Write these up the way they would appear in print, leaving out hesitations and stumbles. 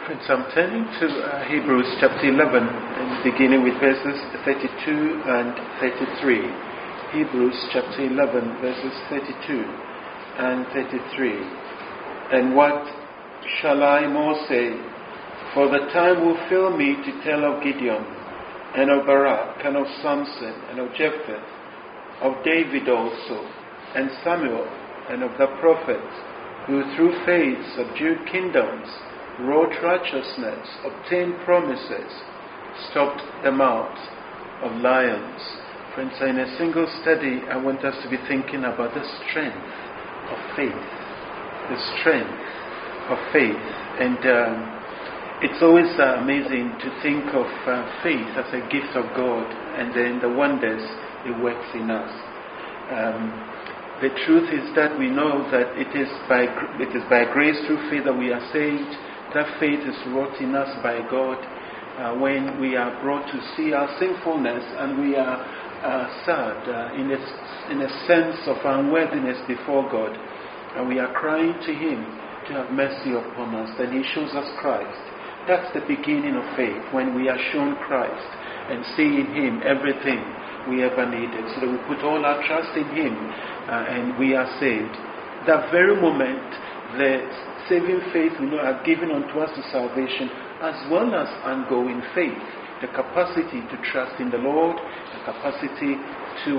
Friends, I'm turning to Hebrews chapter 11 and beginning with verses 32 and 33. Hebrews chapter 11 verses 32 and 33. And what shall I more say? For the time will fail me to tell of Gideon, and of Barak, and of Samson, and of Jephthah, of David also, and Samuel, and of the prophets, who through faith subdued kingdoms, wrought righteousness, obtained promises, stopped the mouths of lions. Friends, in a single study, I want us to be thinking about the strength of faith. The strength of faith. And it's always amazing to think of faith as a gift of God, and then the wonders it works in us. The truth is that we know that it is by grace through faith that we are saved. That faith is wrought in us by God when we are brought to see our sinfulness and we are sad in a sense of unworthiness before God, and we are crying to Him to have mercy upon us. Then He shows us Christ. That's the beginning of faith, when we are shown Christ and see in Him everything we ever needed, so that we put all our trust in Him and we are saved. That very moment, the saving faith we know are given unto us to salvation, as well as ongoing faith, the capacity to trust in the Lord, the capacity to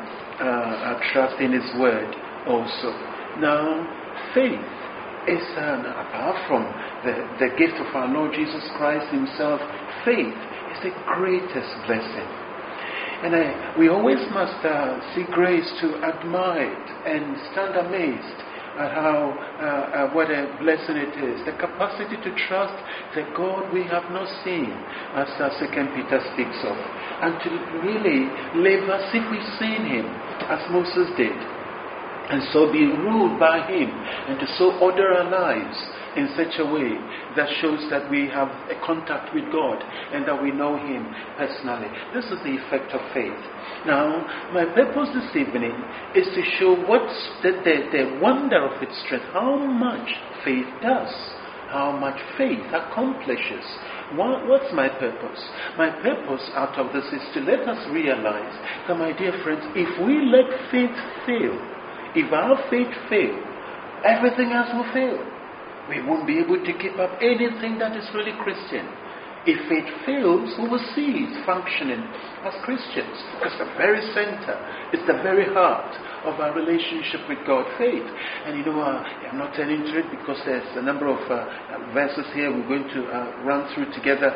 trust in His Word also. Now, faith is, apart from the gift of our Lord Jesus Christ Himself, faith is the greatest blessing. And we always must see grace to admire it and stand amazed at how what a blessing it is. The capacity to trust the God we have not seen, as 2 Peter speaks of, and to really live as if we've seen Him, as Moses did, and so be ruled by Him, and to so order our lives in such a way that shows that we have a contact with God and that we know Him personally. This is the effect of faith. Now, my purpose this evening is to show what's the wonder of its strength, how much faith does, how much faith accomplishes. What's my purpose? My purpose out of this is to let us realize that, my dear friends, if we let faith fail, if our faith fail, everything else will fail. We won't be able to keep up anything that is really Christian. If faith fails, we will cease functioning as Christians. It's the very center, it's the very heart of our relationship with God, faith. And I'm not turning to it because there's a number of verses here we're going to run through together.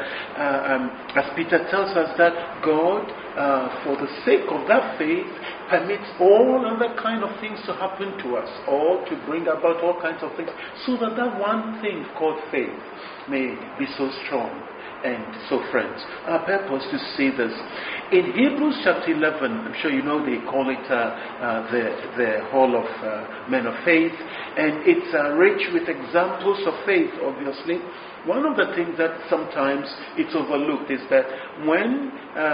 As Peter tells us that God, for the sake of that faith, permits all other kind of things to happen to us, or to bring about all kinds of things, so that that one thing called faith may be so strong. And so, friends, our purpose to see this in Hebrews chapter 11. I'm sure you know they call it the Hall of Men of Faith, and it's rich with examples of faith. Obviously, one of the things that sometimes it's overlooked is that when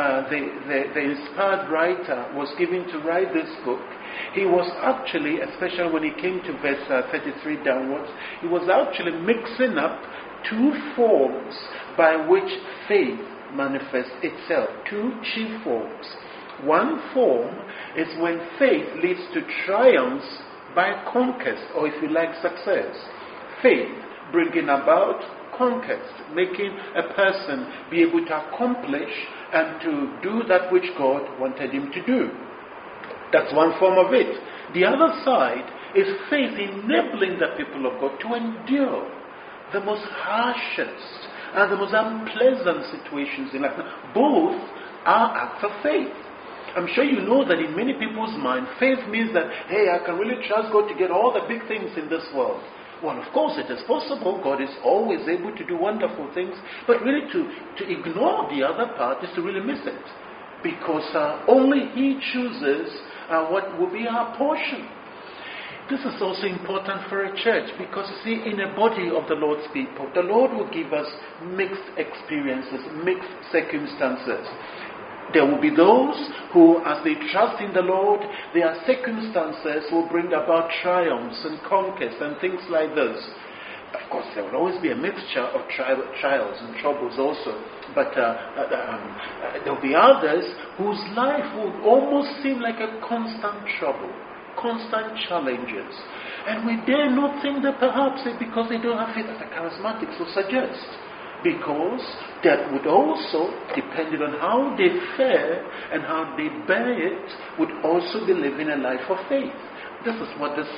the inspired writer was given to write this book, he was actually, especially when he came to verse 33 downwards, he was actually mixing up two forms by which faith manifests itself. Two chief forms. One form is when faith leads to triumphs by conquest, or if you like, success. Faith bringing about conquest, making a person be able to accomplish and to do that which God wanted him to do. That's one form of it. The other side is faith enabling the people of God to endure the most harshest and the most unpleasant situations in life. Both are acts of faith. I'm sure you know that in many people's mind, faith means that, hey, I can really trust God to get all the big things in this world. Well, of course it is possible. God is always able to do wonderful things. But really to ignore the other part is to really miss it. Because only He chooses what will be our portion. This is also important for a church, because you see, in a body of the Lord's people, the Lord will give us mixed experiences, mixed circumstances. There will be those who, as they trust in the Lord, their circumstances will bring about triumphs and conquests and things like this. Of course, there will always be a mixture of trials and troubles also. But there will be others whose life will almost seem like a constant trouble, constant challenges. And we dare not think that perhaps it's because they don't have faith, as the charismatics will suggest. Because that would also, depending on how they fare and how they bear it, would also be living a life of faith. This is what this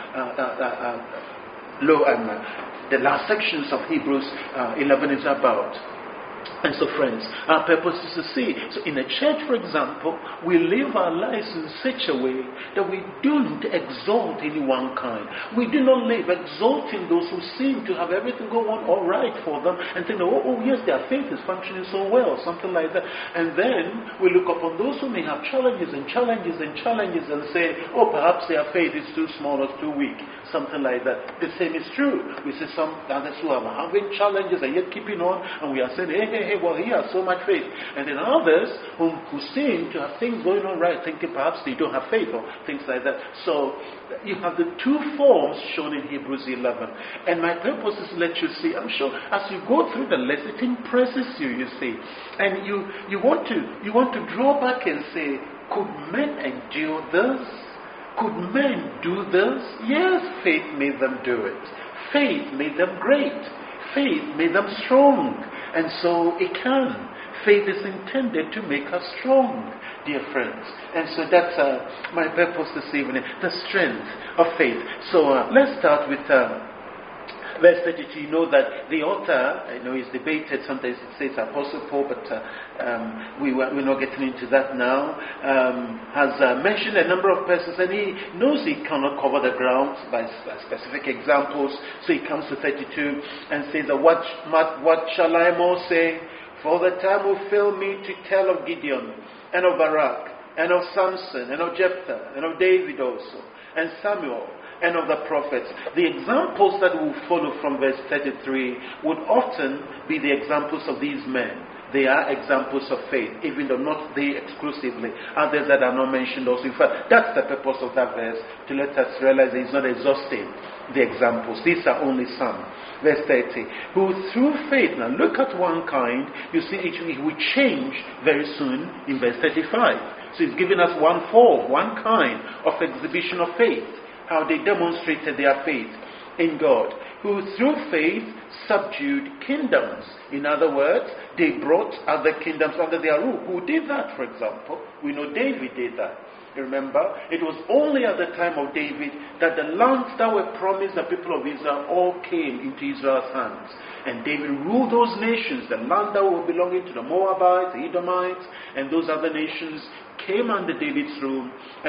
the last sections of Hebrews 11 is about. And so, friends, our purpose is to see. So in a church, for example, we live our lives in such a way that we don't exalt any one kind. We do not live exalting those who seem to have everything go on all right for them and think, oh yes, their faith is functioning so well, something like that. And then we look upon those who may have challenges and challenges and challenges and say, oh, perhaps their faith is too small or too weak, something like that. The same is true. We see some others who are having challenges and yet keeping on, and we are saying, hey, well, he has so much faith. And then others who seem to have things going on right, thinking perhaps they don't have faith or things like that. So you have the two forms shown in Hebrews 11. And my purpose is to let you see, I'm sure as you go through the lesson, it impresses you, you see. And you want to draw back and say, could men endure this? Could men do this? Yes, faith made them do it. Faith made them great. Faith made them strong. And so it can. Faith is intended to make us strong, dear friends. And so that's my purpose this evening, the strength of faith. So let's start with verse 32. You know that the author, is debated. Sometimes it says Apostle Paul, but we're not getting into that now. Has mentioned a number of persons, and he knows he cannot cover the ground by specific examples. So he comes to 32 and says, what shall I more say? For the time will fail me to tell of Gideon, and of Barak, and of Samson, and of Jephthah, and of David also, and Samuel, and of the prophets. The examples that will follow from verse 33 would often be the examples of these men. They are examples of faith, even though not they exclusively. Others that are not mentioned also. In fact, that's the purpose of that verse, to let us realize that it's not exhausting, the examples. These are only some. Verse 30. Who through faith, now look at one kind, you see it will change very soon in verse 35. So it's giving us one form, one kind of exhibition of faith. How they demonstrated their faith in God, who through faith subdued kingdoms. In other words, they brought other kingdoms under their rule. Who did that, for example? We know David did that. You remember, it was only at the time of David that the lands that were promised the people of Israel all came into Israel's hands. And David ruled those nations. The land that were belonging to the Moabites, the Edomites, and those other nations came under David's rule.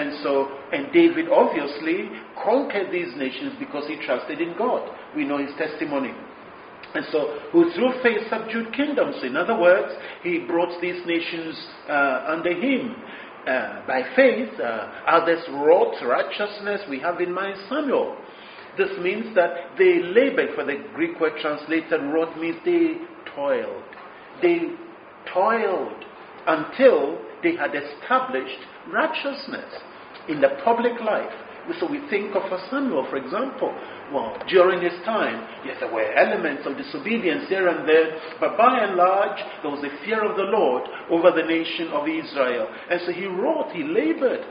And David obviously conquered these nations because he trusted in God. We know his testimony. And so, who through faith subdued kingdoms. In other words, he brought these nations under him. By faith, others wrought righteousness. We have in mind Samuel. This means that they labored. For the Greek word translated wrought means they toiled. They toiled until they had established righteousness in the public life. So we think of Samuel, for example. Well, during his time, yes, there were elements of disobedience here and there, but by and large, there was a fear of the Lord over the nation of Israel. And so he wrought, he labored.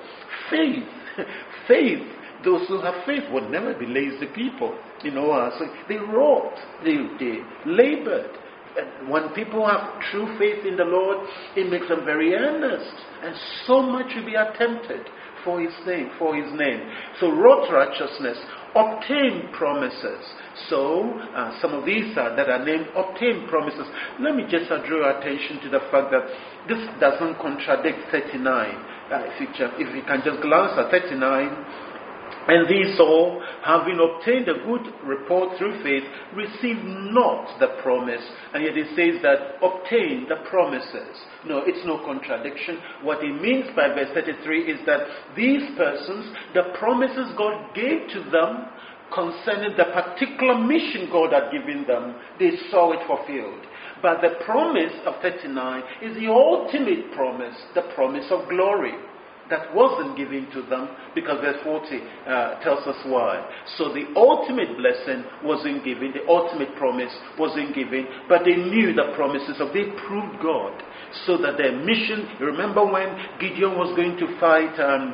Faith, those who have faith would never be lazy people. So they wrought, they labored. And when people have true faith in the Lord, it makes them very earnest. And so much will be attempted for his name. So wrought righteousness, obtained promises. So some of these that are named obtained promises. Let me just draw your attention to the fact that this doesn't contradict 39. If you can just glance at 39. And these all, having obtained a good report through faith, received not the promise. And yet it says that obtain the promises. No, it's no contradiction. What it means by verse 33 is that these persons, the promises God gave to them concerning the particular mission God had given them, they saw it fulfilled. But the promise of 39 is the ultimate promise, the promise of glory. that wasn't given to them, because verse 40 tells us why. So the ultimate blessing wasn't given, the ultimate promise wasn't given, but they knew the promises of, they proved God. So that their mission, you remember when Gideon was going to fight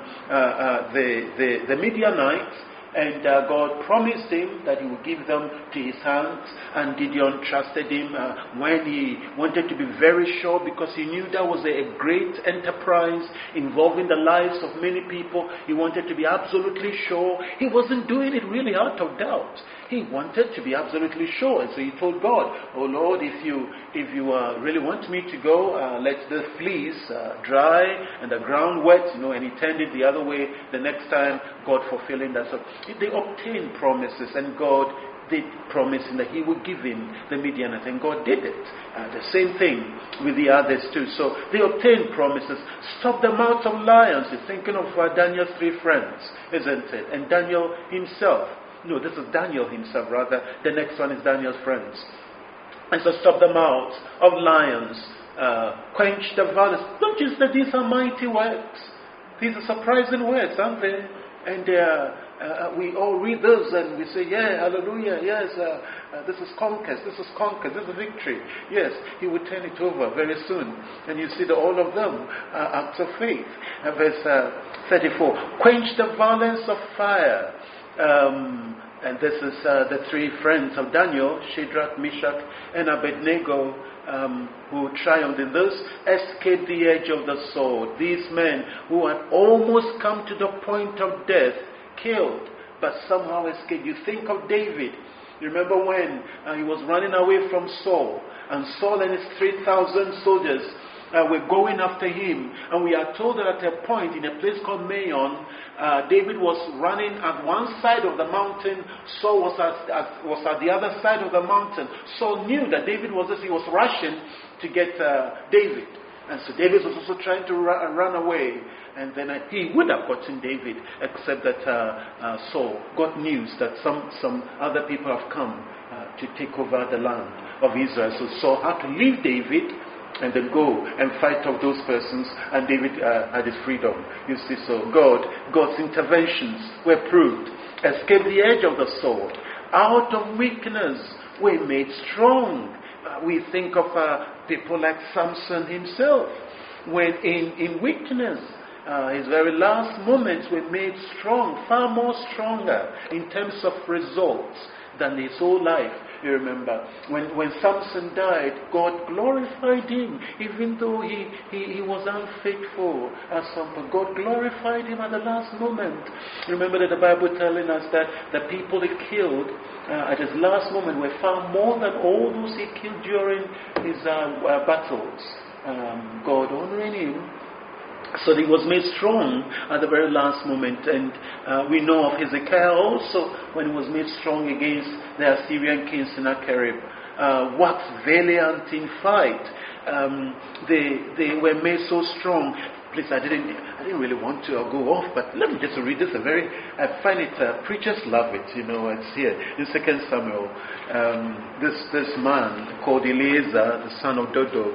the Midianites, and God promised him that he would give them to his hands, and Gideon trusted him when he wanted to be very sure, because he knew that was a great enterprise involving the lives of many people. He wanted to be absolutely sure. He wasn't doing it really out of doubt. He wanted to be absolutely sure, and so he told God, "Oh Lord, if you really want me to go, let the fleece dry and the ground wet," and he turned it the other way the next time, God fulfilling that. So they obtained promises, and God did promising that he would give him the Midianites, and God did it. The same thing with the others too. So they obtained promises. Stop the mouths of lions. You're thinking of Daniel's 3 friends, isn't it? And Daniel himself. No, this is Daniel himself, rather. The next one is Daniel's friends. And so stop the mouths of lions, quench the valleys. Don't you say these are mighty words? These are surprising words, aren't they? And we all read those and we say, yeah, hallelujah, yes, this is conquest, this is victory. Yes, he would turn it over very soon. And you see that all of them are acts of faith. Verse 34, quench the violence of fire. And this is the 3 friends of Daniel, Shadrach, Meshach, and Abednego, who triumphed in this, escaped the edge of the sword. These men who had almost come to the point of death, killed, but somehow escaped. You think of David. You remember when he was running away from Saul, and Saul and his 3,000 soldiers were going after him, and we are told that at a point in a place called Maon, David was running at one side of the mountain, Saul was at the other side of the mountain. Saul knew that David was he was rushing to get David, and so David was also trying to run away, and then he would have gotten David, except that Saul got news that some other people have come to take over the land of Israel. So Saul had to leave David and then go and fight off those persons, and David had his freedom. You see, so God's interventions were proved. Escaped the edge of the sword. Out of weakness were made strong. We think of people like Samson himself, when in weakness, his very last moments were made strong, far more stronger in terms of results than his whole life. You remember, when Samson died, God glorified him, even though he was unfaithful at some point. God glorified him at the last moment. Remember that the Bible telling us that the people he killed at his last moment were far more than all those he killed during his battles. God honoring him. So he was made strong at the very last moment. And we know of Hezekiah also, when he was made strong against the Assyrian king Sennacherib. Waxed valiant in fight. They were made so strong. Please, I didn't really want to go off, but let me just read this. I find it, preachers love it, it's here in 2 Samuel. This man called Eleazar, the son of Dodo,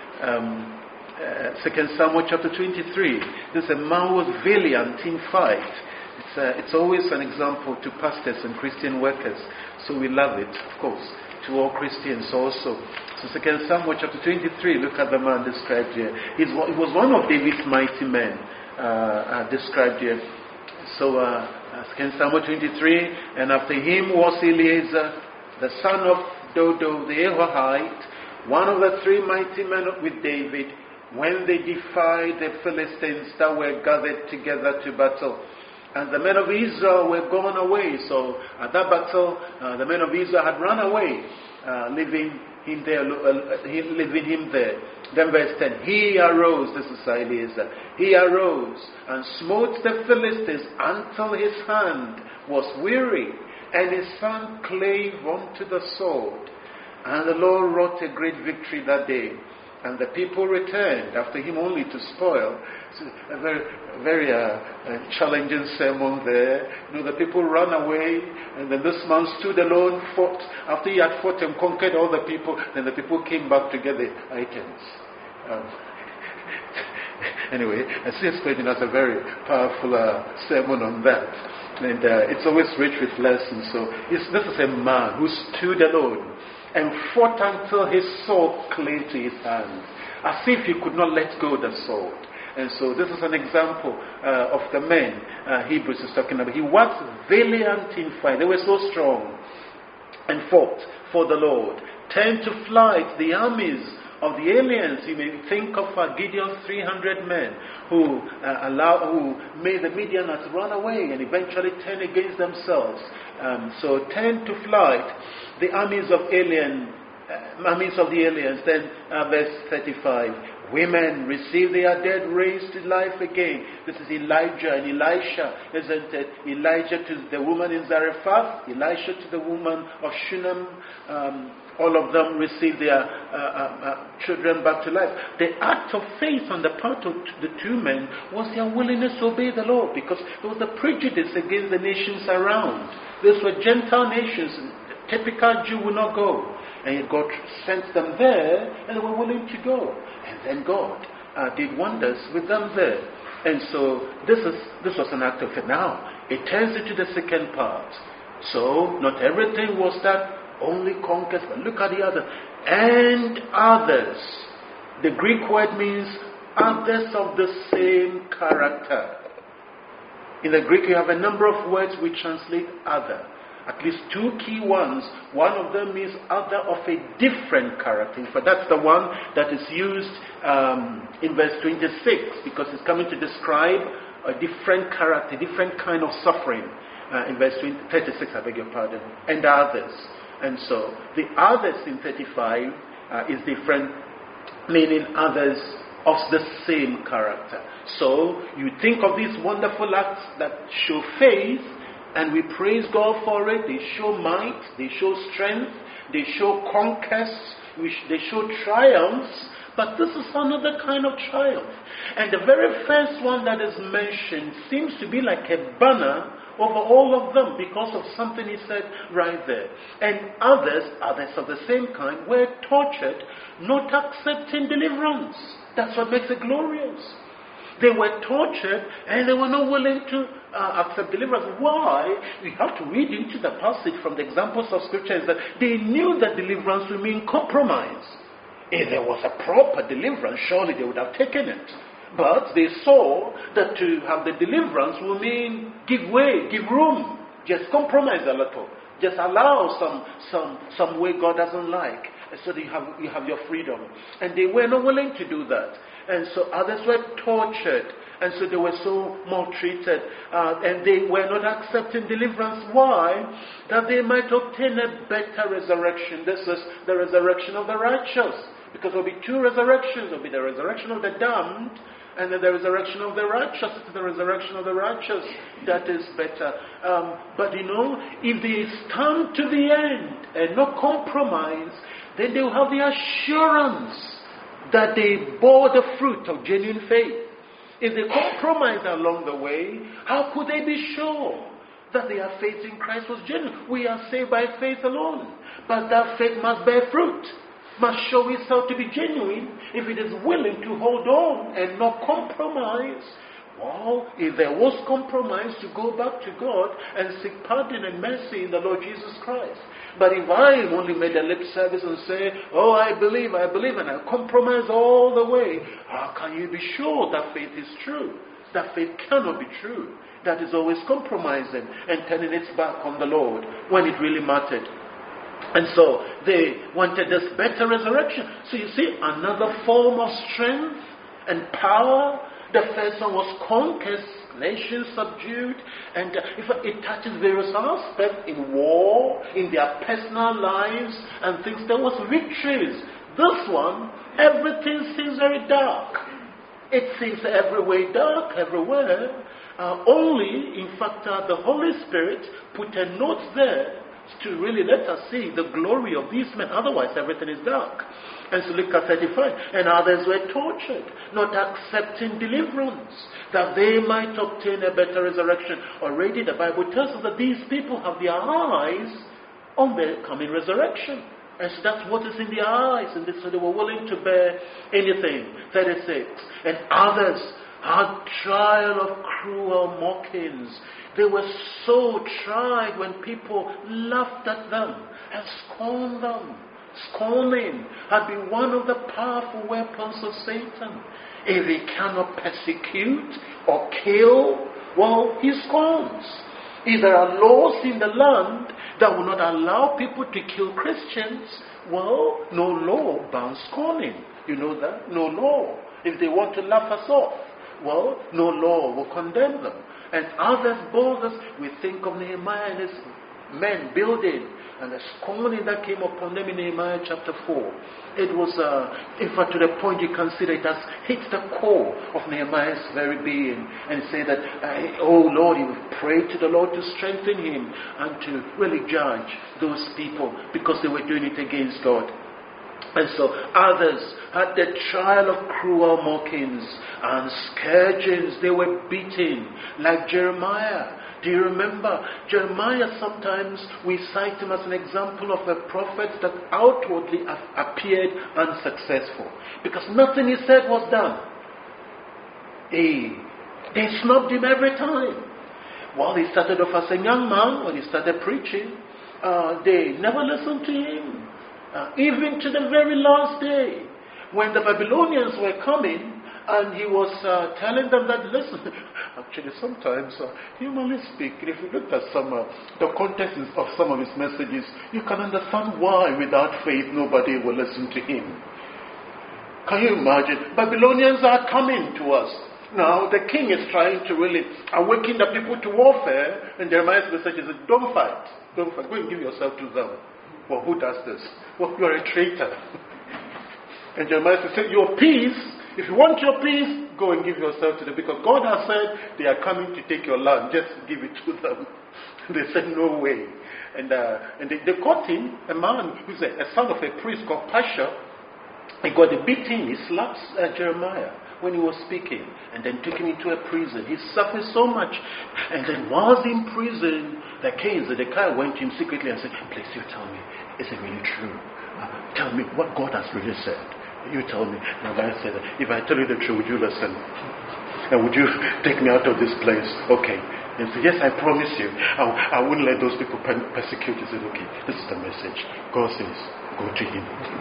2 Samuel chapter 23. This is a man who was valiant in fight. It's always an example to pastors and Christian workers. So we love it, of course, to all Christians also. So 2 Samuel chapter 23, look at the man described here. He was one of David's mighty men described here. So 2 Samuel 23, and after him was Eleazar, the son of Dodo the Ahohite, one of the 3 mighty men with David, when they defied the Philistines that were gathered together to battle. And the men of Israel were gone away. So at that battle, the men of Israel had run away, leaving him there. Then verse 10, he arose, this is Eleazar, he arose and smote the Philistines until his hand was weary, and his hand clave unto the sword. And the Lord wrought a great victory that day. And the people returned after him only to spoil. So a very challenging sermon there. The people ran away, and then this man stood alone, fought. After he had fought and conquered all the people, then the people came back to get the items. Anyway, C.S. Spurgeon has a very powerful sermon on that. And it's always rich with lessons. So this is a man who stood alone and fought until his sword clave to his hands, as if he could not let go of the sword. And so this is an example of the men Hebrews is talking about. He was valiant in fight. They were so strong and fought for the Lord. Turned to flight the armies of the aliens. You may think of Gideon's 300 men who made the Midianites run away and eventually turn against themselves. So turned to flight the armies of the aliens. Then verse 35. Women receive their dead raised to life again. This is Elijah and Elisha, isn't it? Elijah to the woman in Zarephath, Elisha to the woman of Shunem. All of them received their children back to life. The act of faith on the part of the two men was their willingness to obey the Lord, because there was a prejudice against the nations around. These were Gentile nations. Typical Jew would not go. And God sent them there, and they were willing to go. And then God did wonders with them there. And so this was an act of faith. Now, it turns into the second part. So, not everything was that only conquest, but look at the other. And others. The Greek word means others of the same character. In the Greek, you have a number of words we translate other. At least two key ones. One of them means other of a different character. But that's the one that is used in verse 26, because it's coming to describe a different character, different kind of suffering. In verse 36, I beg your pardon. And others. And so the others in 35 is different, meaning others of the same character. So you think of these wonderful acts that show faith, and we praise God for it. They show might, they show strength, they show conquests, they show triumphs. But this is another kind of triumph. And the very first one that is mentioned seems to be like a banner over all of them, because of something he said right there. And others of the same kind, were tortured, not accepting deliverance. That's what makes it glorious. They were tortured and they were not willing to accept deliverance. Why? We have to read into the passage from the examples of scripture, is that they knew that deliverance would mean compromise. If there was a proper deliverance, surely they would have taken it. But they saw that to have the deliverance will mean give way, give room, just compromise a little, just allow some way God doesn't like, so that you have your freedom. And they were not willing to do that. And so others were tortured, and so they were so maltreated, and they were not accepting deliverance. Why? That they might obtain a better resurrection. This is the resurrection of the righteous, because there will be two resurrections. There will be the resurrection of the damned, and then the resurrection of the righteous. It's the resurrection of the righteous that is better. But if they stand to the end and not compromise, then they will have the assurance that they bore the fruit of genuine faith. If they compromise along the way, how could they be sure that their faith in Christ was genuine? We are saved by faith alone. But that faith must bear fruit, must show itself to be genuine if it is willing to hold on and not compromise. Well, if there was compromise, to go back to God and seek pardon and mercy in the Lord Jesus Christ. But if I only made a lip service and say, oh, I believe, and I compromise all the way, how can you be sure that faith is true? That faith cannot be true. That is always compromising and turning its back on the Lord when it really mattered. And so they wanted this better resurrection. So you see, another form of strength and power. The first one was conquest, nations subdued, and it touches various aspects in war, in their personal lives and things. There was victories. This one, everything seems very dark. It seems every way dark, everywhere. Only, in fact, the Holy Spirit put a note there to really let us see the glory of these men. Otherwise, everything is dark. And so look at 35. And others were tortured, not accepting deliverance, that they might obtain a better resurrection. Already the Bible tells us that these people have their eyes on the coming resurrection. And so that's what is in their eyes. And so they were willing to bear anything. 36. And others had trial of cruel mockings. They were so tried when people laughed at them and scorned them. Scorning had been one of the powerful weapons of Satan. If he cannot persecute or kill, well, he scorns. If there are laws in the land that will not allow people to kill Christians, well, no law bans scorning. You know that? No law. If they want to laugh us off, well, no law will condemn them. And others bold us. We think of Nehemiah and his men building, and the scorning that came upon them in Nehemiah chapter 4. It was, in fact, to the point you can see that it has hit the core of Nehemiah's very being, and say that, oh Lord, he would pray to the Lord to strengthen him and to really judge those people because they were doing it against God. And so others had the trial of cruel mockings and scourgings. They were beaten, like Jeremiah. Do you remember? Jeremiah, sometimes we cite him as an example of a prophet that outwardly appeared unsuccessful, because nothing he said was done. They snubbed him every time. Well, he started off as a young man when he started preaching. They never listened to him. Even to the very last day, when the Babylonians were coming, and he was telling them that, listen, actually sometimes, humanly speaking, if you look at the context of some of his messages, you can understand why without faith nobody will listen to him. Can you imagine? Babylonians are coming to us. Now, the king is trying to really awaken the people to warfare, and Jeremiah's message is, don't fight. Don't fight. Go and give yourself to them. Well, who does this? Well, you are a traitor. And Jeremiah said, your peace, if you want your peace, go and give yourself to them. Because God has said they are coming to take your land. Just give it to them. They said, no way. And they caught him, a man who's a son of a priest called Pasha. He got a beating. He slapped Jeremiah when he was speaking, and then took him into a prison. He suffered so much. And then whilst in prison, the king Zedekiah went to him secretly and said, please, you tell me, is it really true? Tell me what God has really said. You tell me. And the guy said, if I tell you the truth, would you listen? And would you take me out of this place? Okay. And said, yes, I promise you. I wouldn't let those people persecute. He said, okay, this is the message. God says, go to him.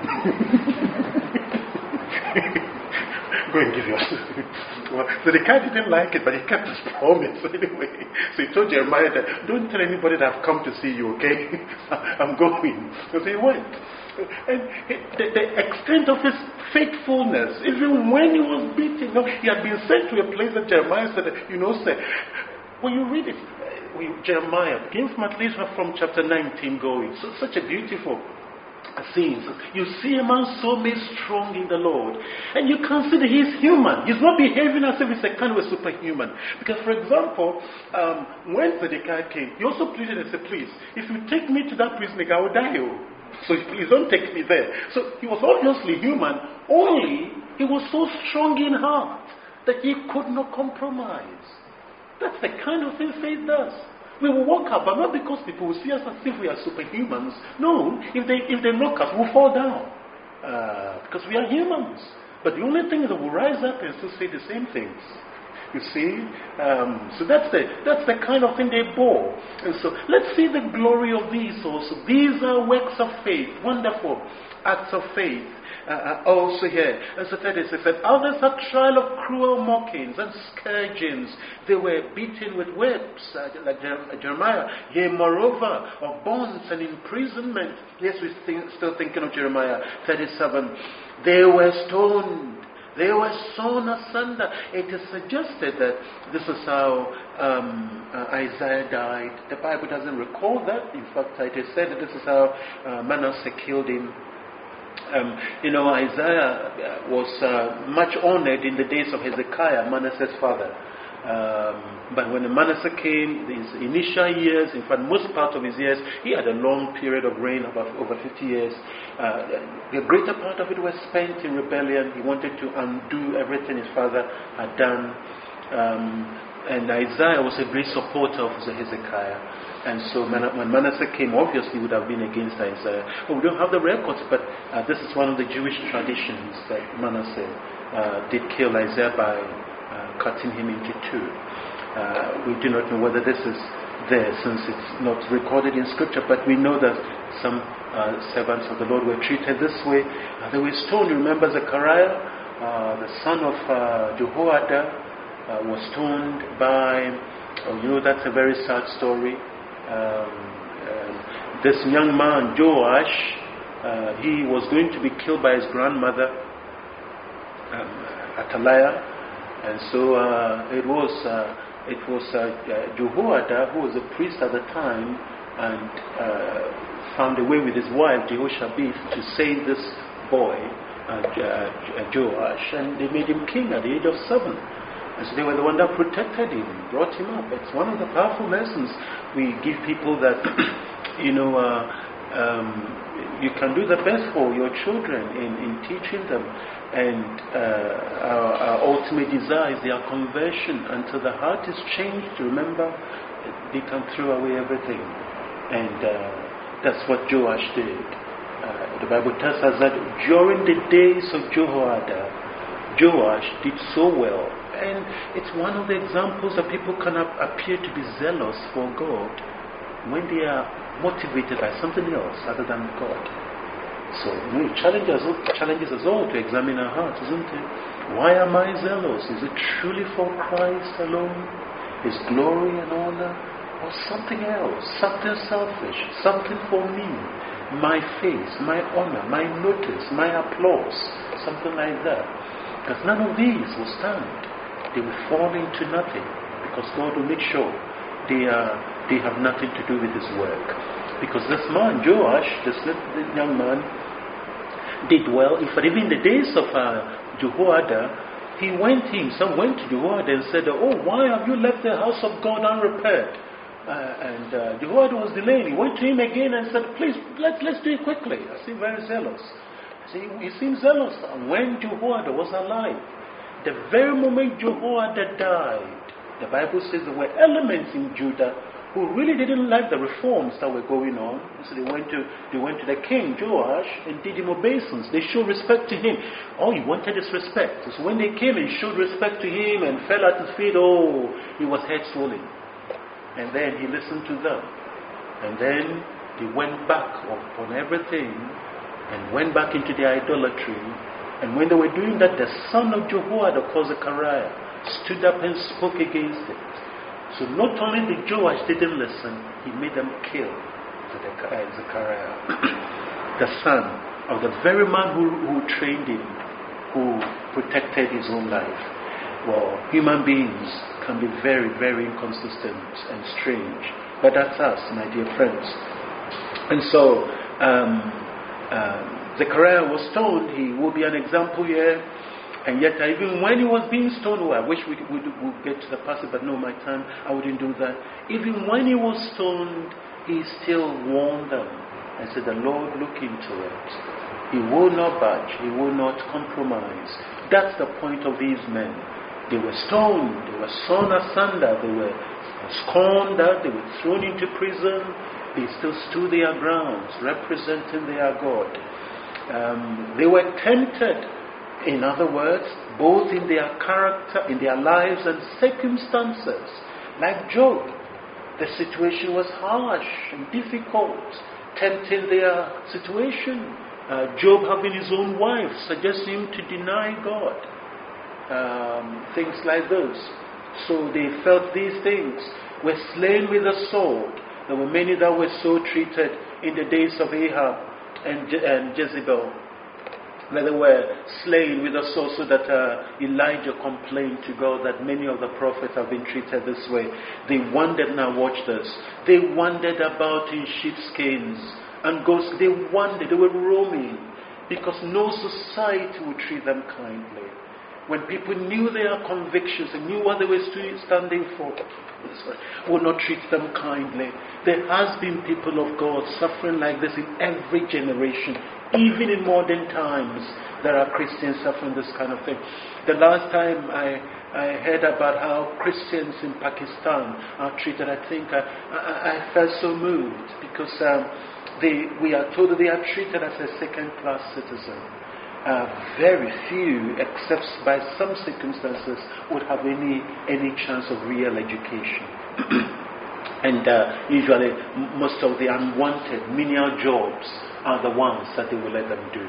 Go and give yourself. Well, so the guy didn't like it, but he kept his promise anyway. So he told Jeremiah that, don't tell anybody that I've come to see you, okay? I'm going. So he went. And the extent of his faithfulness, even when he was beaten, he had been sent to a place that Jeremiah said, sir, when you read it, Jeremiah, begin from at least from chapter 19 going. So such a beautiful scenes. You see a man so made strong in the Lord, and you consider he's human. He's not behaving as if he's a kind of a superhuman. Because, for example, when Zedekiah came, he also pleaded and said, please, if you take me to that prison, I will die. So please don't take me there. So he was obviously human, only he was so strong in heart that he could not compromise. That's the kind of thing faith does. We will walk up, but not because people will see us as if we are superhumans. No, if they knock us, we'll fall down. Because we are humans. But the only thing is that we'll rise up and still say the same things. You see? So that's the kind of thing they bore. And so let's see the glory of these also. These are works of faith. Wonderful acts of faith. Also here, as the 36 said, others had trial of cruel mockings and scourgings. They were beaten with whips, like Jeremiah. Yea, moreover, of bonds and imprisonment. Yes, we're still thinking of Jeremiah 37. They were stoned. They were sawn asunder. It is suggested that this is how Isaiah died. The Bible doesn't record that. In fact, it is said that this is how Manasseh killed him. Isaiah was much honored in the days of Hezekiah, Manasseh's father. But when Manasseh came, his initial years, in fact most part of his years, he had a long period of reign, about over 50 years. The greater part of it was spent in rebellion. He wanted to undo everything his father had done. And Isaiah was a great supporter of Hezekiah. And so when Manasseh came, obviously would have been against Isaiah. But we don't have the records, but this is one of the Jewish traditions that Manasseh did kill Isaiah by cutting him into two. We do not know whether this is there since it's not recorded in Scripture, but we know that some servants of the Lord were treated this way. They were stoned. Remember Zechariah, the son of Jehoiada, was stoned by, that's a very sad story. This young man, Joash, he was going to be killed by his grandmother, Athaliah, and so it was Jehoiada, who was a priest at the time, and found a way with his wife Jehoshabeth to save this boy, Joash, and they made him king at the age of 7. And so they were the one that protected him, brought him up. It's one of the powerful lessons we give people that, you can do the best for your children in teaching them. And our ultimate desire is their conversion. Until the heart is changed, remember, they can throw away everything. And that's what Joash did. The Bible tells us that during the days of Jehoiada, Joash did so well. And it's one of the examples that people can appear to be zealous for God when they are motivated by something else other than God. So it challenges us all to examine our hearts, isn't it? Why am I zealous? Is it truly for Christ alone? His glory and honor? Or something else? Something selfish? Something for me? My face, my honor, my notice, my applause? Something like that. Because none of these will stand. They will fall into nothing, because God will make sure they have nothing to do with His work. Because this man, Joash, this young man, did well. In fact, even in the days of Jehoiada, some went to Jehoiada and said, "Oh, why have you left the house of God unrepaired?" And Jehoiada was delaying. He went to him again and said, "Please, let's do it quickly." I seem very zealous. He seemed zealous. And when Jehoiada was alive, the very moment Jehoiada died, the Bible says there were elements in Judah who really didn't like the reforms that were going on. So they went to the king, Joash, and did him obeisance. They showed respect to him. All he wanted is respect. So when they came and showed respect to him and fell at his feet, he was head swollen. And then he listened to them. And then they went back on everything and went back into their idolatry. And when they were doing that, the son of Jehoiada, called Zechariah, stood up and spoke against it. So not only did Joash didn't listen, he made them kill Zechariah, the son of the very man who trained him, who protected his own life. Well, human beings can be very, very inconsistent and strange. But that's us, my dear friends. And so, Zechariah was stoned. He will be an example here. And yet, even when he was being stoned, I wish we would get to the passage, but no, my time, I wouldn't do that. Even when he was stoned, he still warned them and said, "The Lord look into it." He will not budge. He will not compromise. That's the point of these men. They were stoned. They were sawn asunder. They were scorned out. They were thrown into prison. They still stood their grounds, representing their God. They were tempted, in other words, both in their character, in their lives and circumstances. Like Job, the situation was harsh and difficult, tempting their situation. Job, having his own wife, suggesting him to deny God. Things like those. So they felt these things. Were slain with a sword. There were many that were so treated in the days of Ahab and Jezebel. That they were slain with a sword, so that Elijah complained to God that many of the prophets have been treated this way. They wandered, now watch this, they wandered about in sheepskins and goats. They wandered, they were roaming, because no society would treat them kindly. When people knew their convictions and knew what they were standing for, would not treat them kindly. There has been people of God suffering like this in every generation. Even in modern times, there are Christians suffering this kind of thing. The last time I heard about how Christians in Pakistan are treated, I think I felt so moved because we are told that they are treated as a second-class citizen. Very few, except by some circumstances, would have any chance of real education. And usually, most of the unwanted menial jobs are the ones that they will let them do.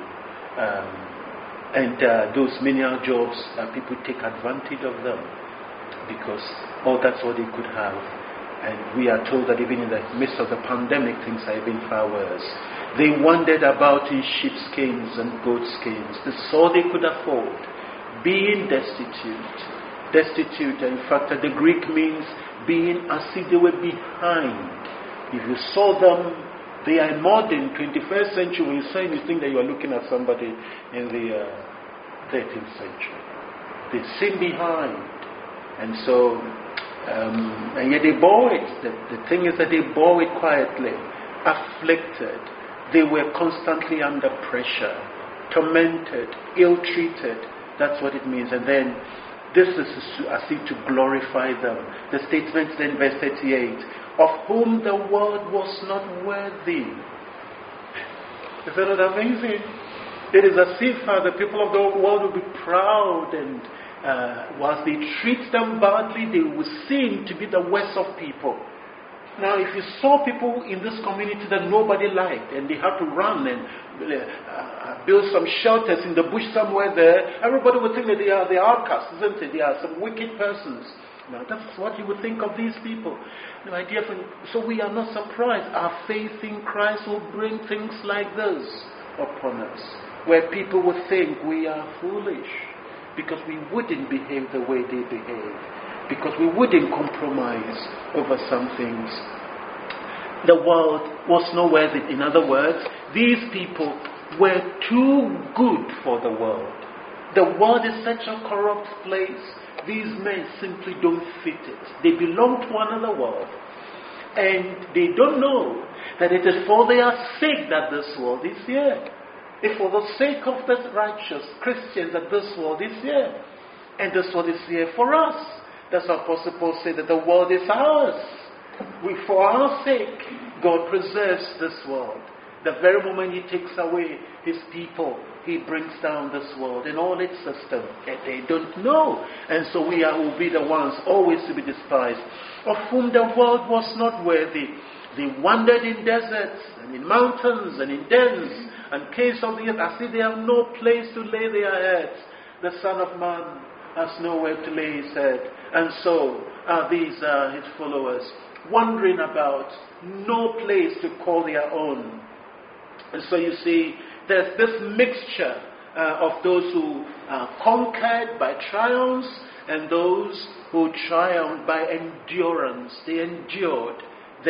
And those menial jobs, people take advantage of them because that's what they could have. And we are told that even in the midst of the pandemic, things are even far worse. They wandered about in sheepskins and goatskins. That's all they could afford. Being destitute. In fact, the Greek means being as if they were behind. If you saw them, they are modern, 21st century. When you say, you think that you are looking at somebody in the 13th century. They seem behind. And so, and yet they bore it. The thing is that they bore it quietly, afflicted. They were constantly under pressure, tormented, ill-treated. That's what it means. And then, this is as if to glorify them. The statement then, verse 38, of whom the world was not worthy. Isn't it amazing? It is as if the people of the world will be proud, and whilst they treat them badly, they will seem to be the worst of people. Now, if you saw people in this community that nobody liked, and they had to run and build some shelters in the bush somewhere there, everybody would think that they are the outcasts, isn't it? They are some wicked persons. Now, that's what you would think of these people. My dear friend, so we are not surprised. Our faith in Christ will bring things like this upon us, where people would think we are foolish because we wouldn't behave the way they behave, because we wouldn't compromise over some things. The world was not worth it. In other words, these people were too good for the world. The world is such a corrupt place. These men simply don't fit it. They belong to another world. And they don't know that it is for their sake that this world is here. It's for the sake of the righteous Christians that this world is here. And this world is here for us. That's why Apostle Paul said that the world is ours. For our sake, God preserves this world. The very moment He takes away His people, He brings down this world and all its system. And they don't know. And so we will be the ones always to be despised, of whom the world was not worthy. They wandered in deserts and in mountains and in dens and caves of the earth, as if they have no place to lay their heads. The Son of Man has nowhere to lay His head. And so these are His followers, wandering about, no place to call their own. And so you see, there's this mixture of those who are conquered by triumphs and those who triumphed by endurance. They endured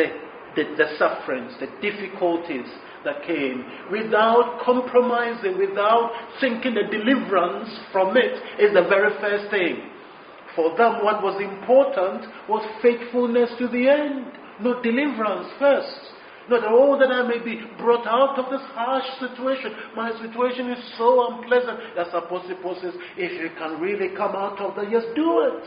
the sufferings, the difficulties that came without compromising, without thinking the deliverance from it is the very first thing. For them, what was important was faithfulness to the end, not deliverance first. Not that I may be brought out of this harsh situation. My situation is so unpleasant. As Apostle Paul says, if you can really come out of that, just do it.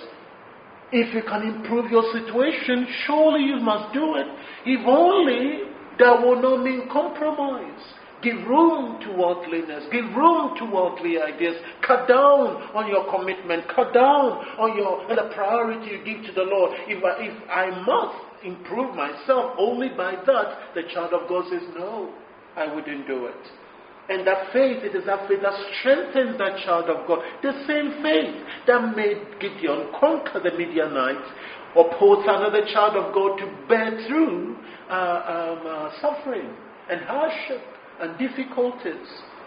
If you can improve your situation, surely you must do it. If only that will not mean compromise. Give room to worldliness. Give room to worldly ideas. Cut down on your commitment. Cut down on the priority you give to the Lord. If I must improve myself only by that, the child of God says, no, I wouldn't do it. And that faith, it is that faith that strengthens that child of God. The same faith that made Gideon conquer the Midianites upholds another child of God to bear through suffering and hardship and difficulties.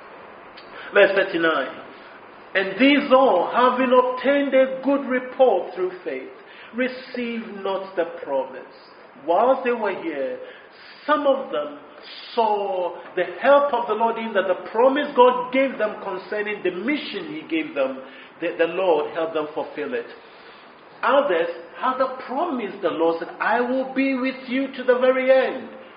Verse 39. And these all, having obtained a good report through faith, received not the promise. Whilst they were here, some of them saw the help of the Lord in that the promise God gave them concerning the mission He gave them, the Lord helped them fulfill it. Others had a promise. The Lord said, I will be with you to the very end.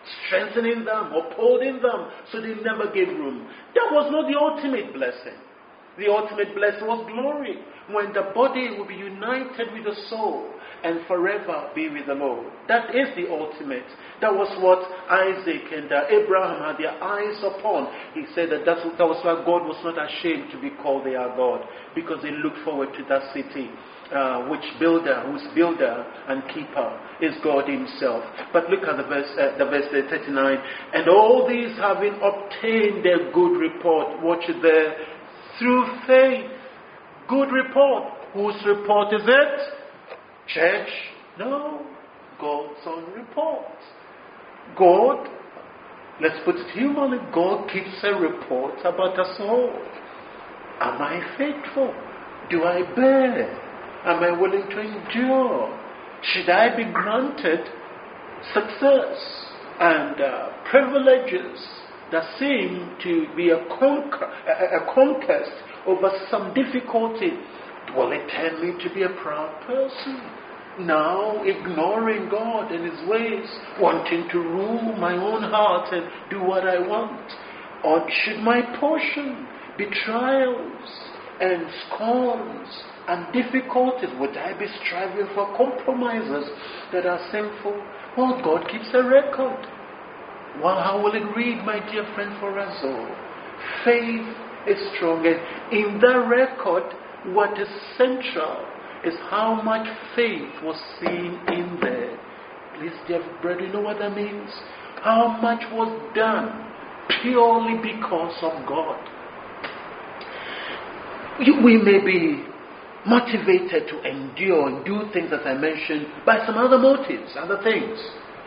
strengthening them, upholding them, so they never gave room. That was not the ultimate blessing. The ultimate blessing was glory, when the body will be united with the soul and forever be with the Lord. That is the ultimate. That was what Isaac and Abraham had their eyes upon. He said that was why God was not ashamed to be called their God, because they looked forward to that city, whose builder and keeper is God himself. But look at the verse 39. And all these having obtained their good report, watch it there, through faith. Good report. Whose report is it? Church? No. God's own report. God, let's put it humanly, God keeps a report about us all. Am I faithful? Do I bear? Am I willing to endure? Should I be granted success and privileges that seem to be a conquest over some difficulty? Will it tend me to be a proud person? Now ignoring God and His ways, wanting to rule my own heart and do what I want? Or should my portion be trials and scorns and difficulties? Would I be striving for compromises that are sinful? Well, God keeps a record. Well, how will it read, my dear friend, for us all? Faith is strong. And in that record, what is central is how much faith was seen in there. Please, dear brother, you know what that means? How much was done purely because of God. We may be motivated to endure and do things, as I mentioned, by some other motives, other things.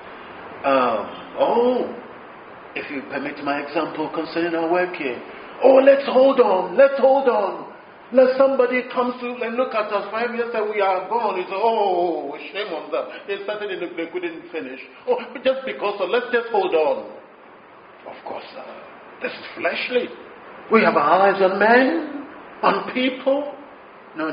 If you permit my example concerning our work here. Let's hold on. Let somebody come to and look at us 5 years and we are gone. It's, shame on them. They started and they couldn't finish. But just because, let's just hold on. Of course, this is fleshly. We have our eyes on men, on people. No.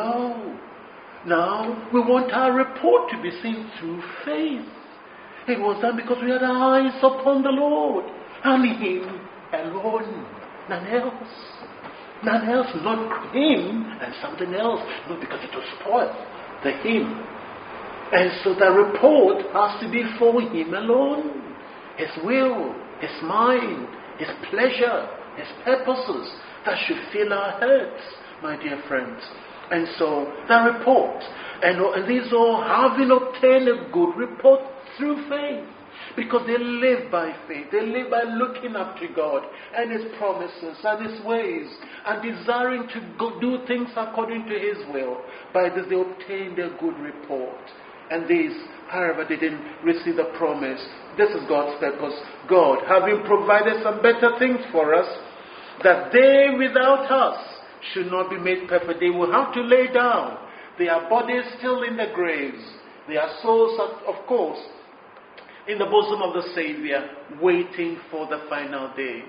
Now, we want our report to be seen through faith. It was done because we had our eyes upon the Lord and Him alone. None else. Not Him and something else. No, because it will spoil the Him. And so the report has to be for Him alone. His will, His mind, His pleasure, His purposes that should fill our heads, my dear friends. And so the report, and these all having obtained a good report through faith, because they live by faith. They live by looking up to God and His promises and His ways, and desiring to do things according to His will. By this they obtained a good report. And these, however, they didn't receive the promise. This is God's purpose. God, having provided some better things for us, that they without us should not be made perfect. They will have to lay down their bodies still in the graves, their souls, of course, in the bosom of the Savior, waiting for the final day.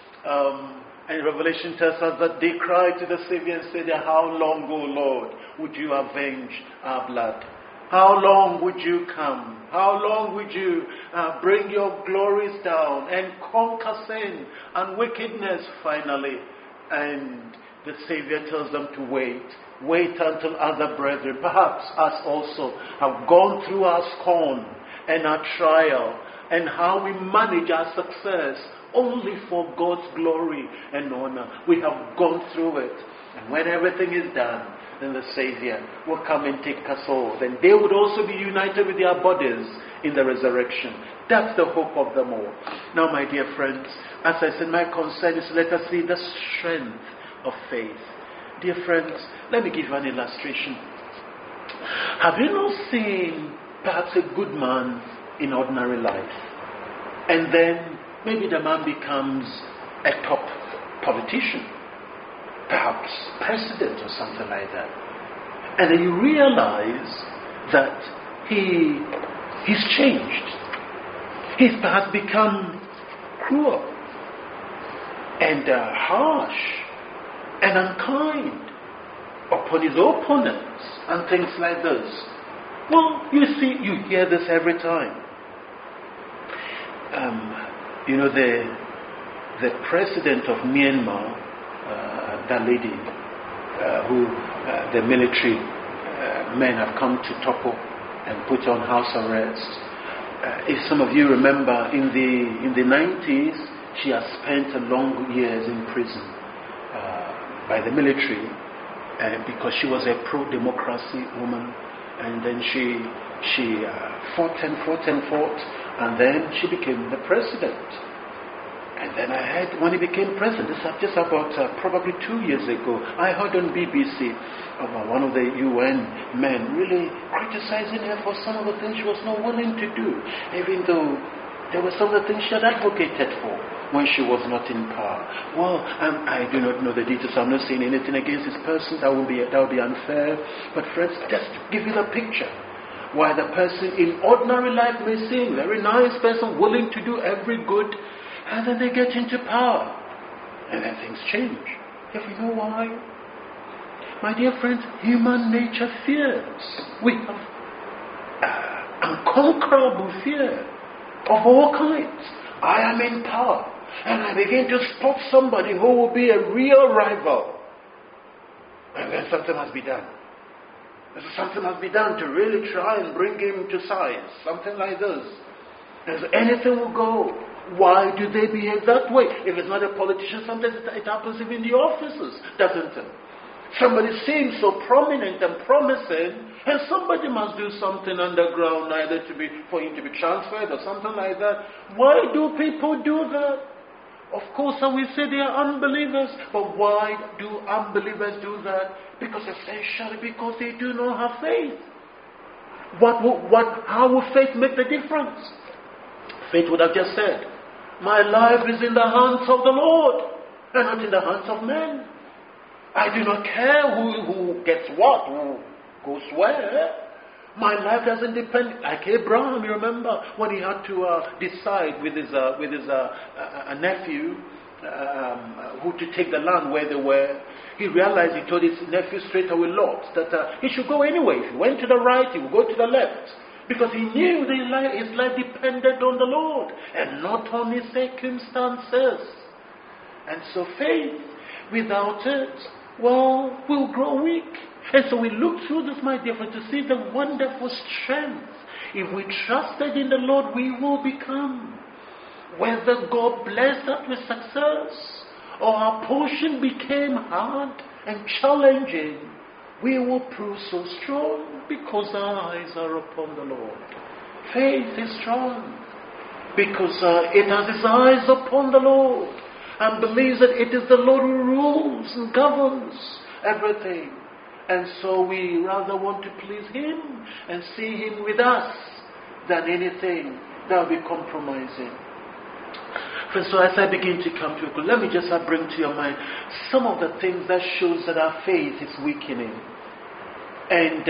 And Revelation tells us that they cried to the Savior and said, "How long, O Lord, would you avenge our blood? How long would you come? How long would you bring your glories down and conquer sin and wickedness finally?" And the Savior tells them to wait. Wait until other brethren, perhaps us also, have gone through our scorn and our trial, and how we manage our success only for God's glory and honor. We have gone through it. And when everything is done, then the Savior will come and take us all. Then they would also be united with their bodies in the resurrection. That's the hope of them all. Now, my dear friends, as I said, my concern is let us see the strength of faith. Dear friends, let me give you an illustration. Have you not seen perhaps a good man in ordinary life, and then maybe the man becomes a top politician, perhaps president or something like that, and then you realize that he's changed. He's perhaps become cruel and harsh and unkind upon his opponents and things like this. Well, you hear this every time. the president of Myanmar, that lady, who the military men have come to topple and put on house arrest. If some of you remember, in the 90s, she has spent long years in prison by the military because she was a pro-democracy woman, and then she fought, and then she became the president. And then I heard when he became president, this is just about probably 2 years ago, I heard on BBC about one of the UN men really criticizing her for some of the things she was not willing to do, even though there were some of the things she had advocated for when she was not in power. Well, I do not know the details. I'm not saying anything against this person. That would be unfair. But friends, just to give you the picture. Why the person in ordinary life may seem very nice person, willing to do every good, and then they get into power, and then things change. If you know why? My dear friends, human nature fears. We have unconquerable fear of all kinds. I am in power, and I begin to spot somebody who will be a real rival, and then something must be done. Something must be done to really try and bring him to size. Something like this. As anything will go. Why do they behave that way? If it's not a politician, sometimes it happens even in the offices, doesn't it? Somebody seems so prominent and promising, and somebody must do something underground, either for him to be transferred or something like that. Why do people do that? Of course, and we say they are unbelievers, but why do unbelievers do that? Because essentially, because they do not have faith. How will faith make the difference? Faith would have just said, my life is in the hands of the Lord, and not in the hands of men. I do not care who gets what, who goes where. My life doesn't depend, like Abraham, you remember, when he had to decide with his nephew who to take the land where they were. He realized, he told his nephew straight away, Lot, that he should go anyway. If he went to the right, he would go to the left. Because he knew his life depended on the Lord and not on his circumstances. And so faith, without it, will grow weak. And so we look through this, my dear friend, to see the wonderful strength. If we trusted in the Lord, we will become. Whether God blessed us with success or our portion became hard and challenging, we will prove so strong because our eyes are upon the Lord. Faith is strong because it has its eyes upon the Lord and believes that it is the Lord who rules and governs everything. And so we rather want to please Him and see Him with us than anything that will be compromising. Friends, so as I begin to come to a close, let me just bring to your mind some of the things that shows that our faith is weakening. And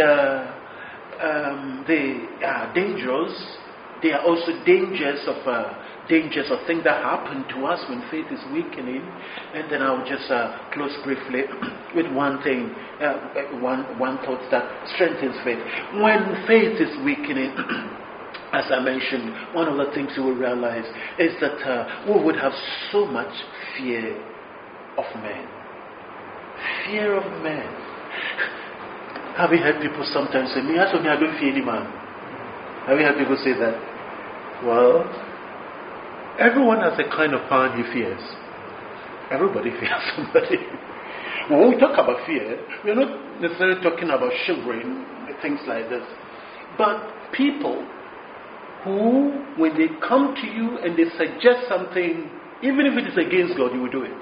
they are dangerous. They are also dangers of things that happen to us when faith is weakening. And then I'll just close briefly with one thing, one thought that strengthens faith. When faith is weakening, as I mentioned, one of the things you will realize is that we would have so much fear of men. Fear of men. Have you heard people sometimes say, me, I don't fear any man? Have you heard people say that? Well, everyone has a kind of man he fears. Everybody fears somebody. When we talk about fear, we're not necessarily talking about shivering, things like this. But people who, when they come to you and they suggest something, even if it is against God, you will do it.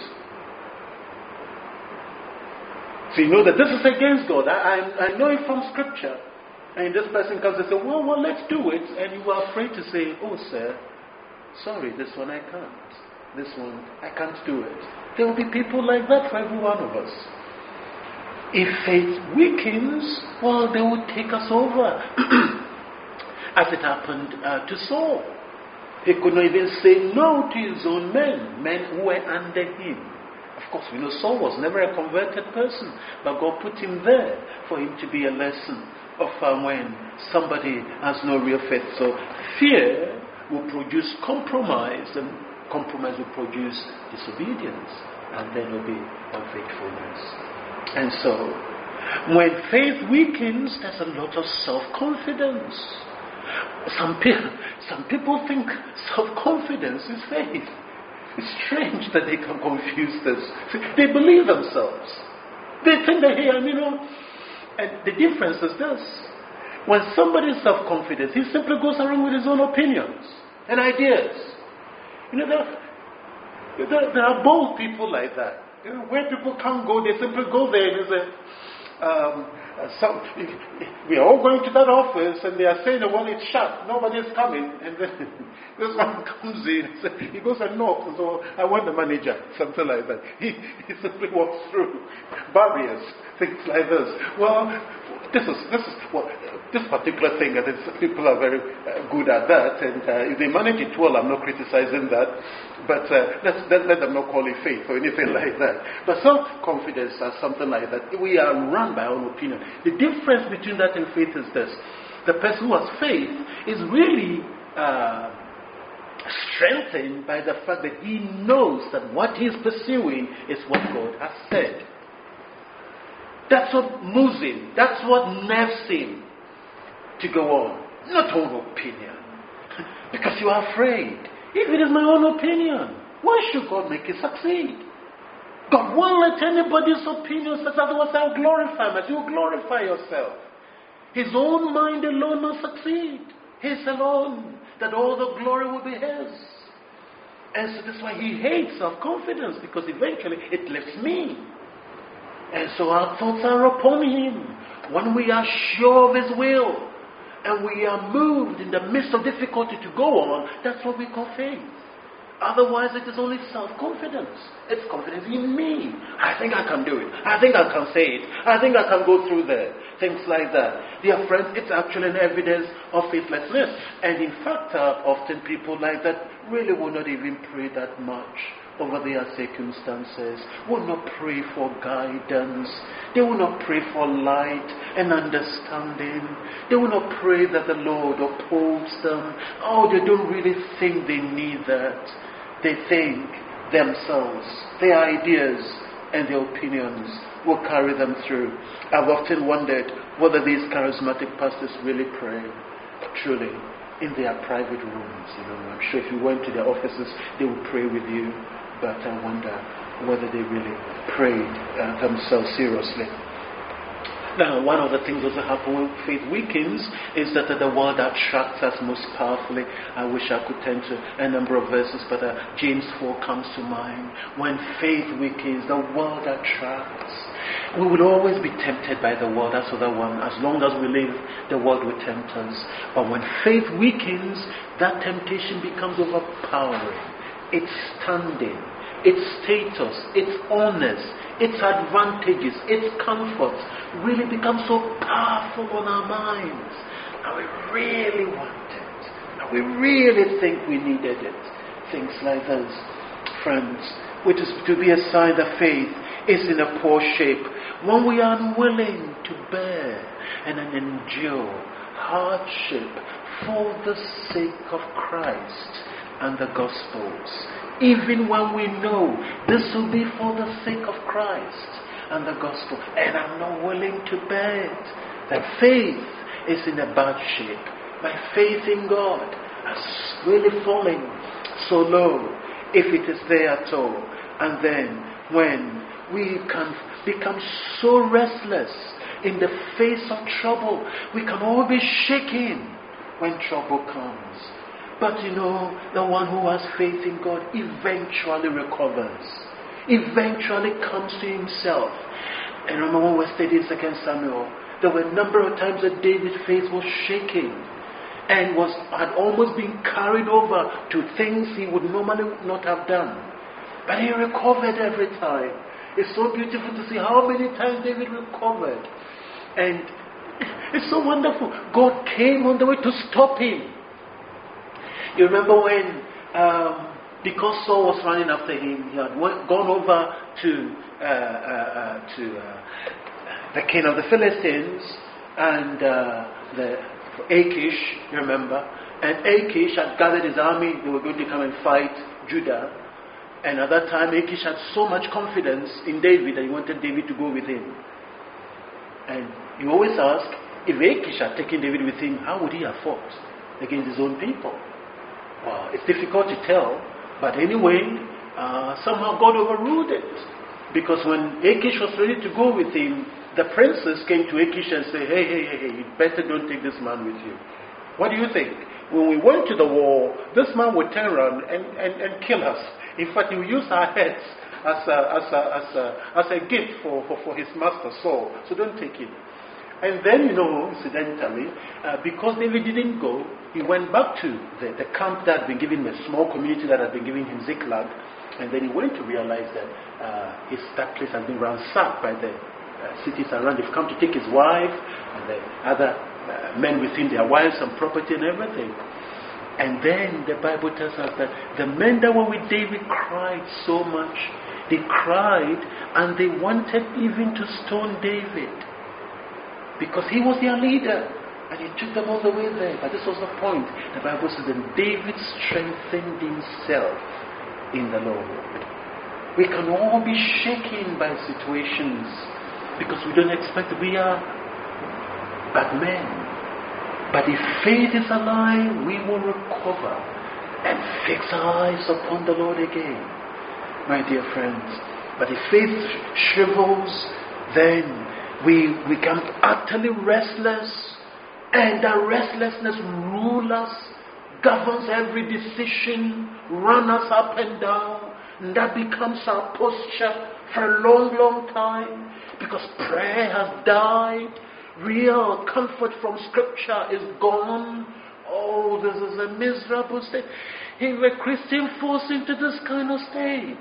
So you know that this is against God. I know it from Scripture. And this person comes and says, well, let's do it. And you are afraid to say, oh, sir, sorry, this one I can't. This one, I can't do it. There will be people like that for every one of us. If faith weakens, well, they will take us over. As it happened to Saul. He could not even say no to his own men who were under him. Of course, we know Saul was never a converted person, but God put him there for him to be a lesson of when somebody has no real faith. So fear will produce compromise, and compromise will produce disobedience, and then will be unfaithfulness. And so, when faith weakens, there's a lot of self-confidence. Some people think self-confidence is faith. It's strange that they can confuse this. They believe themselves. They think that, hey, and the difference is this. When somebody is self-confident, he simply goes around with his own opinions and ideas. There are bold people like that. Where people can't go, they simply go there and they say, we are all going to that office, and they are saying, well, it's shut, nobody's coming. And then this one comes in, he goes and knocks, and so I want the manager, something like that. He simply walks through barriers, things like this. Well, this particular thing, I think people are very good at that, and if they manage it well, I'm not criticizing that, but let them not call it faith or anything like that. But self-confidence or something like that, we are run by our own opinion. The difference between that and faith is this: the person who has faith is really strengthened by the fact that he knows that what he is pursuing is what God has said. That's what moves him. That's what nerves him to go on. Not own opinion. Because you are afraid. If it is my own opinion, why should God make it succeed? God won't let anybody's opinion succeed, otherwise I'll glorify him as you glorify yourself. His own mind alone must succeed. His alone. That all the glory will be his. And so that's why he hates self-confidence, because eventually it lifts me. And so our thoughts are upon him. When we are sure of his will, and we are moved in the midst of difficulty to go on, that's what we call faith. Otherwise, it is only self-confidence. It's confidence in me. I think I can do it. I think I can say it. I think I can go through there. Things like that. Dear friends, it's actually an evidence of faithlessness. And in fact, often people like that really will not even pray that much over their circumstances, will not pray for guidance. They will not pray for light and understanding. They will not pray that the Lord upholds them. Oh, they don't really think they need that. They think themselves, their ideas and their opinions will carry them through. I've often wondered whether these charismatic pastors really pray truly in their private rooms. I'm sure if you went to their offices, they would pray with you. But I wonder whether they really prayed themselves seriously. Now, one of the things that happen when faith weakens is that the world attracts us most powerfully. I wish I could turn to a number of verses, but James 4 comes to mind. When faith weakens, the world attracts. We will always be tempted by the world. That's the other one. As long as we live, the world will tempt us. But when faith weakens, that temptation becomes overpowering. It's standing, its status, its honors, its advantages, its comforts really become so powerful on our minds. And we really want it. And we really think we needed it. Things like this. Friends, which is to be a sign that faith is in a poor shape when we are unwilling to bear and endure hardship for the sake of Christ and the Gospels, even when we know this will be for the sake of Christ and the Gospel, and I'm not willing to bear it, that faith is in a bad shape. My faith in God is really falling so low, if it is there at all. And then when we can become so restless in the face of trouble, we can all be shaken when trouble comes. But the one who has faith in God eventually recovers, eventually comes to himself. And remember when we studied 2 Samuel, there were a number of times that David's faith was shaking and had almost been carried over to things he would normally not have done. But he recovered every time. It's so beautiful to see how many times David recovered. And it's so wonderful. God came on the way to stop him. You remember when, because Saul was running after him, he had gone over to the king of the Philistines and the Achish, you remember, And Achish had gathered his army. They were going to come and fight Judah. And at that time, Achish had so much confidence in David that he wanted David to go with him. And you always ask, if Achish had taken David with him, how would he have fought against his own people? Well, it's difficult to tell. But anyway, somehow God overruled it. Because when Achish was ready to go with him, the princes came to Achish and said, hey, you better don't take this man with you. What do you think? When we went to the war, this man would turn around and kill us. In fact, he would use our heads as a gift for his master Saul. So don't take him. And then, incidentally, because David didn't go, he went back to the camp that had been given him, a small community that had been given him Ziklag. And then he went to realize that that place has been ransacked by the cities around. They've come to take his wife and the other men with him, their wives and property and everything. And then the Bible tells us that the men that were with David cried so much. They cried and they wanted even to stone David because he was their leader. And he took them all the way there. But this was the point. The Bible says that David strengthened himself in the Lord. We can all be shaken by situations because we don't expect we are bad men. But if faith is alive, we will recover and fix our eyes upon the Lord again, my dear friends. But if faith shrivels, then we become utterly restless, and that restlessness rules us, governs every decision, runs us up and down, and that becomes our posture for a long, long time, because prayer has died. Real comfort from Scripture is gone. Oh, this is a miserable state. If a Christian falls into this kind of state,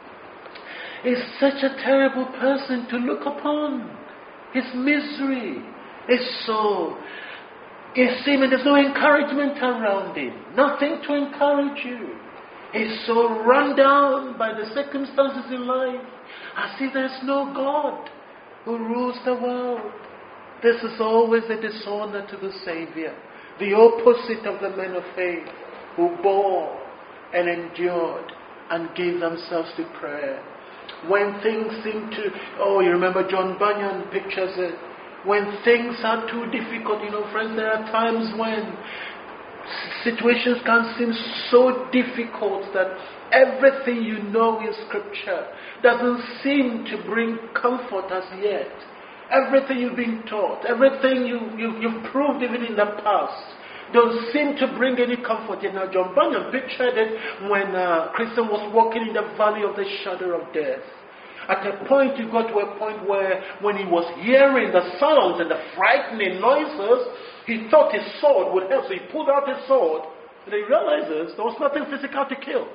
is such a terrible person to look upon. His misery is so... there's no encouragement around him. Nothing to encourage you. He's so run down by the circumstances in life, as if there's no God who rules the world. This is always a dishonor to the Savior. The opposite of the men of faith who bore and endured and gave themselves to prayer. When things seem to... you remember John Bunyan pictures it. When things are too difficult, friends, there are times when situations can seem so difficult that everything in Scripture doesn't seem to bring comfort as yet. Everything you've been taught, everything you've proved even in the past, don't seem to bring any comfort. Now, John Bunyan pictured it when Christian was walking in the valley of the shadow of death. At a point, you got to a point where when he was hearing the sounds and the frightening noises, he thought his sword would help. So he pulled out his sword, and he realizes there was nothing physical to kill.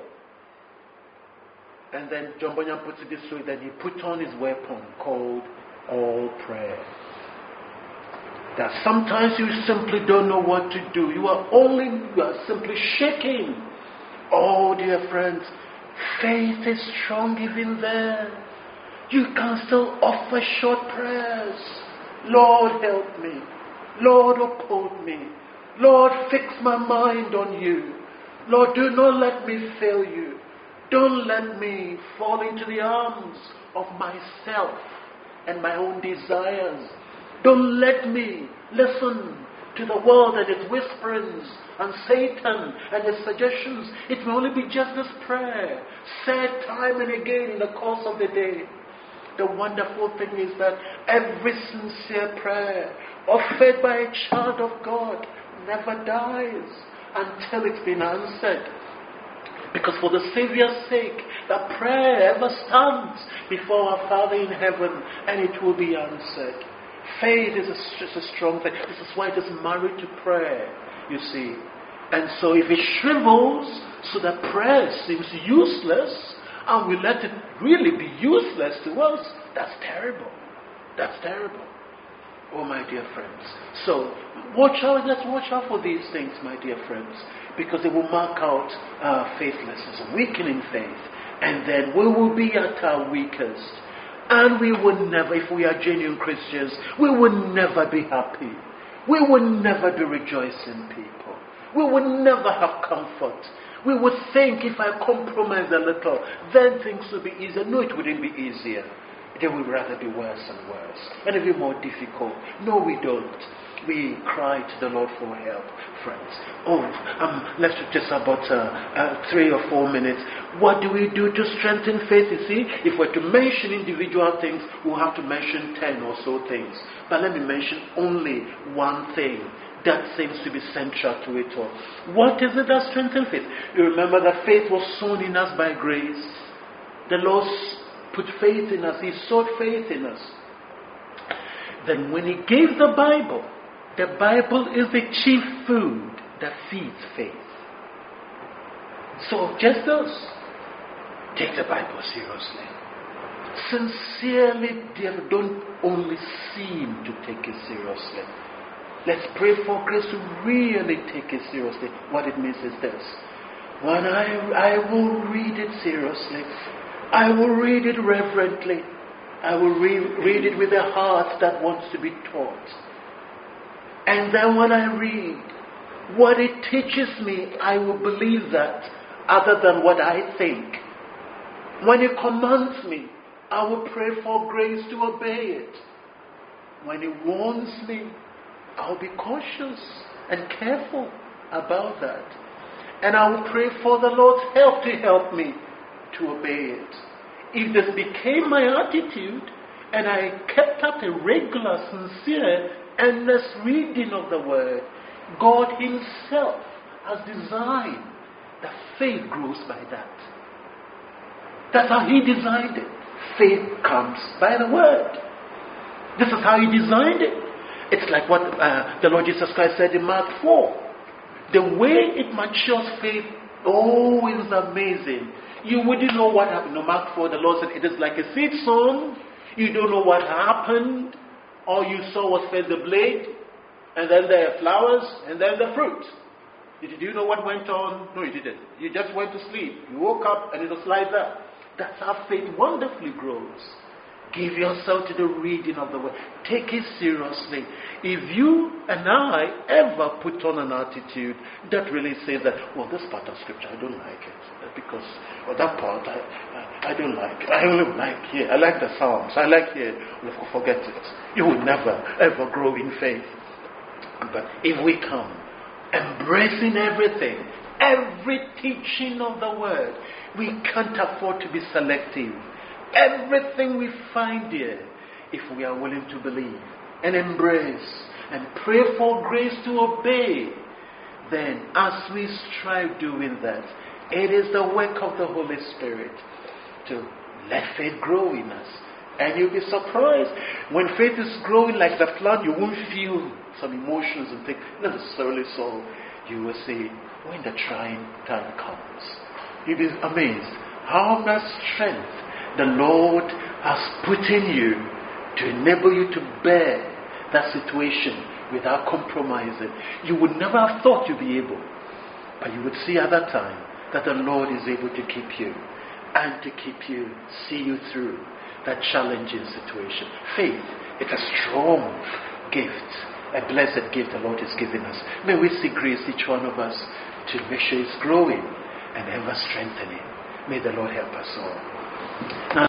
And then John Bunyan puts it this way, that he put on his weapon called all prayer. That sometimes you simply don't know what to do. You are simply shaking. Oh, dear friends, faith is strong even there. You can still offer short prayers. Lord, help me. Lord, uphold me. Lord, fix my mind on you. Lord, do not let me fail you. Don't let me fall into the arms of myself and my own desires. Don't let me listen to the world and its whisperings and Satan and his suggestions. It may only be just this prayer, said time and again in the course of the day. The wonderful thing is that every sincere prayer offered by a child of God never dies until it's been answered. Because for the Savior's sake, the prayer ever stands before our Father in heaven, and it will be answered. Faith is a strong thing. This is why it is married to prayer, you see. And so if it shrivels, so that prayer seems useless, and we let it really be useless to us, that's terrible. That's terrible. Oh, my dear friends. So, let's watch out for these things, my dear friends, because they will mark out faithlessness, weakening faith, and then we will be at our weakest. And we will never, if we are genuine Christians, we will never be happy. We will never be rejoicing people. We would never have comfort. We would think if I compromise a little, then things will be easier. No, it wouldn't be easier. They would rather be worse and worse, and it'll be more difficult. No, we don't. We cry to the Lord for help, friends. Let's just about 3 or 4 minutes. What do we do to strengthen faith? You see, if we're to mention individual things, we'll have to mention 10 or so things. But let me mention only one thing that seems to be central to it all. What is it that strengthens faith? You remember that faith was sown in us by grace. The Lord put faith in us. He sowed faith in us. Then when He gave the Bible is the chief food that feeds faith. So just those, take the Bible seriously. Sincerely, dear, don't only seem to take it seriously. Let's pray for grace to really take it seriously. What it means is this. When I will read it seriously, I will read it reverently. I will read it with a heart that wants to be taught. And then when I read what it teaches me, I will believe that other than what I think. When it commands me, I will pray for grace to obey it. When it warns me, I'll be cautious and careful about that. And I will pray for the Lord's help to help me to obey it. If this became my attitude, and I kept up a regular, sincere, endless reading of the Word, God Himself has designed that faith grows by that. That's how He designed it. Faith comes by the Word. This is how He designed it. It's like what the Lord Jesus Christ said in Mark 4. The way it matures faith, is amazing. You wouldn't know what happened. No, Mark 4, the Lord said, it is like a seed sown. You don't know what happened. All you saw was first the blade, and then the flowers, and then the fruit. Did you know what went on? No, you didn't. You just went to sleep. You woke up, and it was like that. That's how faith wonderfully grows. Give yourself to the reading of the Word. Take it seriously. If you and I ever put on an attitude that really says that, this part of Scripture, I don't like it. Because, that part, I don't like it. I only like here. I like the Psalms. I like here. Forget it. You will never, ever grow in faith. But if we come, embracing everything, every teaching of the Word, we can't afford to be selective. Everything we find here, if we are willing to believe and embrace and pray for grace to obey, then as we strive doing that, it is the work of the Holy Spirit to let faith grow in us. And you'll be surprised. When faith is growing like the plant, you won't feel some emotions and things necessarily so. You will see when the trying time comes, you'll be amazed how much strength the Lord has put in you to enable you to bear that situation without compromising. You would never have thought you'd be able, but you would see at that time that the Lord is able to keep you and to see you through that challenging situation. Faith is a strong gift, a blessed gift the Lord has given us. May we see grace, each one of us, to make sure it's growing and ever strengthening. May the Lord help us all. Now,